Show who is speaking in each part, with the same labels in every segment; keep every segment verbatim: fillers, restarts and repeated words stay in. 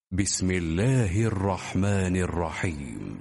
Speaker 1: بسم الله الرحمن الرحيم.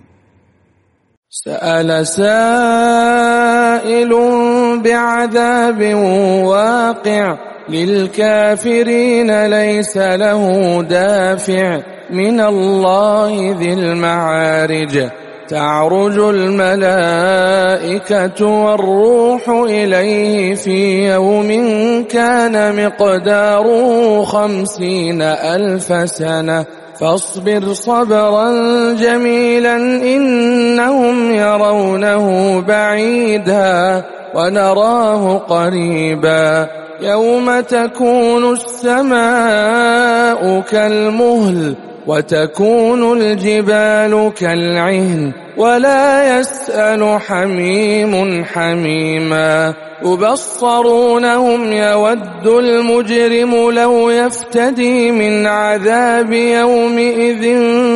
Speaker 2: سأل سائل بعذاب واقع للكافرين ليس له دافع من الله ذي المعارج تعرج الملائكة والروح إليه في يوم كان مقداره خمسين ألف سنة فاصبر صبرا جميلا إنهم يرونه بعيدا ونراه قريبا يوم تكون السماء كالمهل وتكون الجبال كالعهن ولا يسأل حميم حميما يبصرونهم يود المجرم لو يفتدي من عذاب يومئذ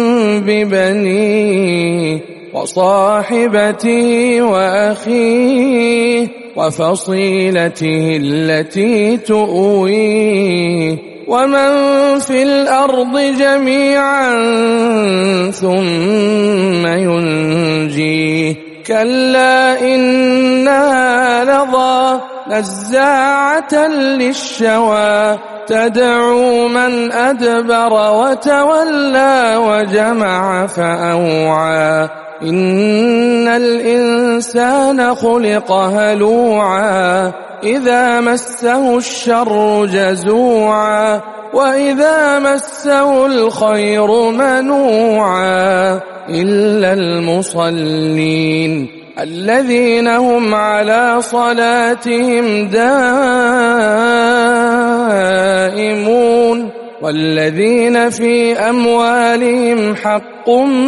Speaker 2: ببنيه وصاحبته وأخيه وفصيلته التي تؤويه ومن في الأرض جميعا ثم ينجيه كلا إنها لظى نزاعة للشوى تدعو من أدبر وتولى وجمع فأوعى إن الإنسان خلق هلوعا إذا مسه الشر جزوعا وإذا مسه الخير منوعا إلا المصلين الذين هم على صلاتهم دائمون والذين في أموالهم حق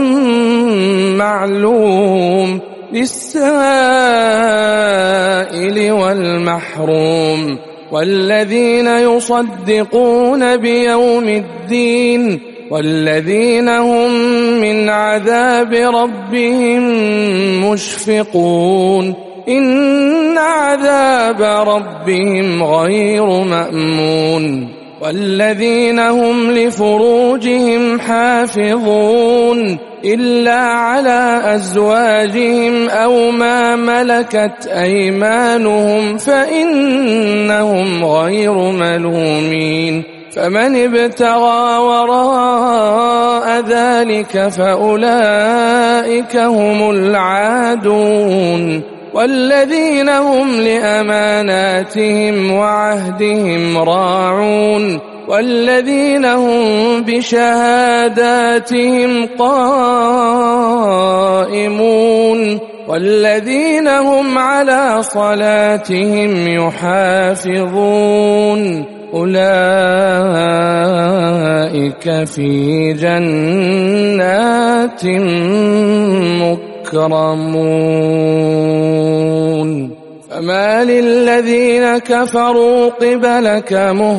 Speaker 2: معلوم للسائل والمحروم والذين يصدقون بيوم الدين والذين هم من عذاب ربهم مشفقون إن عذاب ربهم غير مأمون والذين هم لفروجهم حافظون إلا على أزواجهم أو ما ملكت أيمانهم فإنهم غير ملومين فمن ابتغى وراء ذلك فأولئك هم العادون والذين هم لأماناتهم وعهدهم راعون والذين هم بشهاداتهم قائمون والذين هم على صلاتهم يحافظون أولئك في جنات مكرمون فما للذين كفروا قبلك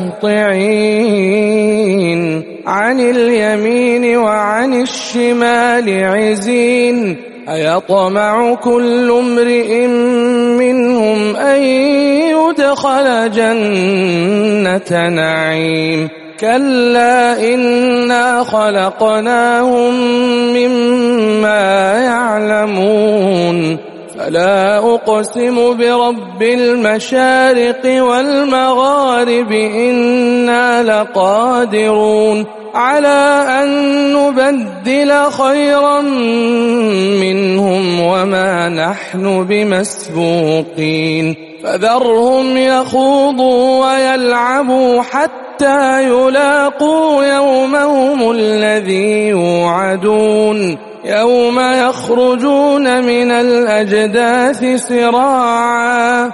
Speaker 2: مهطعين عن اليمين وعن الشمال عزين أيطمع كل امرئ منهم أن يدخل جنة نعيم كلا إنا خلقناهم مما يعلمون فلا أقسم برب المشارق والمغارب إنا لقادرون على أن نبدل خيرا منهم وما نحن بمسبوقين فذرهم يخوضوا ويلعبوا حتى يلاقوا يومهم الذي يوعدون يوم يخرجون من الأجداث سراعا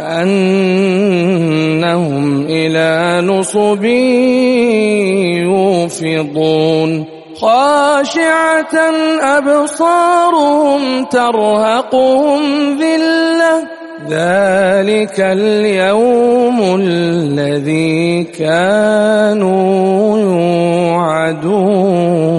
Speaker 2: كأنهم إلى نصب يوفضون خاشعة أبصارهم ترهقهم ذلة ذلك اليوم الذي كانوا يوعدون.